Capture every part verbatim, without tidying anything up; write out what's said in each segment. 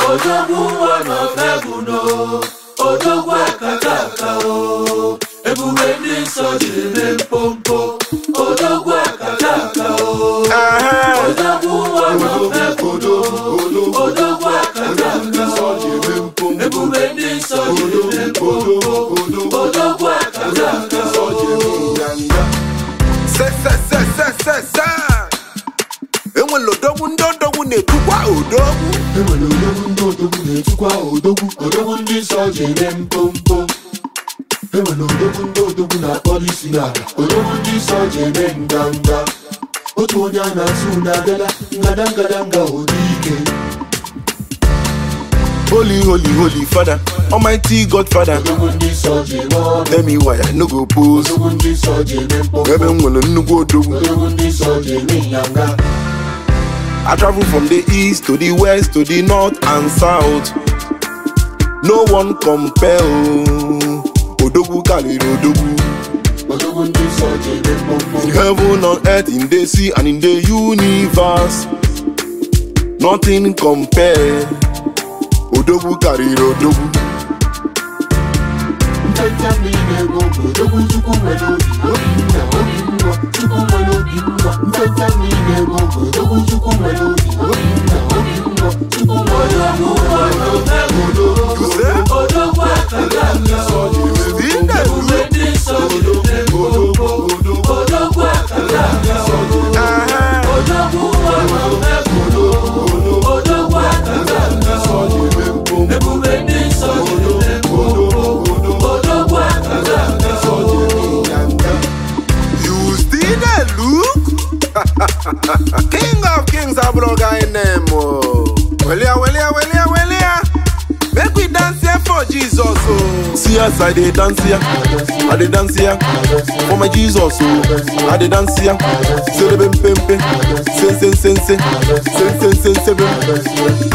Odogwu one of heaven o, Odogwu akataka o, ebube ndị nsọ ji eme mpompo, Odogwu akataka o, Odogwu one of heaven o, Odogwu akataka o, ebube ndị nsọ ji eme mpompo, Odogwu akataka o. Se se se se se se. Enwe lodogwu ndodogwu netukwa odogwu. Enwe lodogwu ndodogwu netukwa odogwu. Odogwu ndị nsọ ji eme mpompo. Enwe lodogwu ndodogwu na polisi na odogwu ndị nsọ ji eme nganga. Otu onye a na-asụ na-abịala ngadangada odike. Holy, holy, holy Father, Almighty Godfather. Tell me why I no go pose. Heaven will no go do. I travel from the east to the west to the north and south. No one compare. Odogwu Kali Odogwu. In heaven, on earth, in the sea and in the universe, nothing compare. Odogwu carry Odogwu. Ntanta mine go Odogwu chukwu melodi, obinna obinna chukwu melodi mwa. Ntanta mine go Odogwu chukwu melodi, obinna obinna chukwu melodi mwa. Odogwu akataka o, ebube ndị nsọ ji eme mpompo, Odogwu akataka o, Odogwu one of heaven o, Odogwu akataka o. Ebube ndị nsọ ji eme mpompo, Odogwu akataka o. You still dey look? King of kings abroga in name. Welia, welia, welia, welia. Make we dance here for Jesus. Oh. See us, I dey dance here. I dey dance here for my Jesus. Oh. I dey dance here. Say the bim bim bim. Say say say say. Say say say say bim.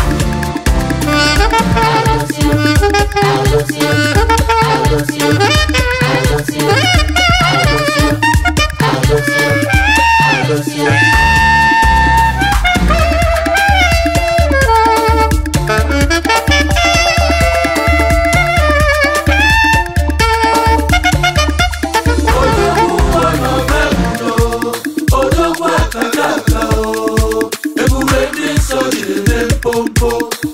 Odogwu akataka o, ebube ndị nsọ ji eme mpompo.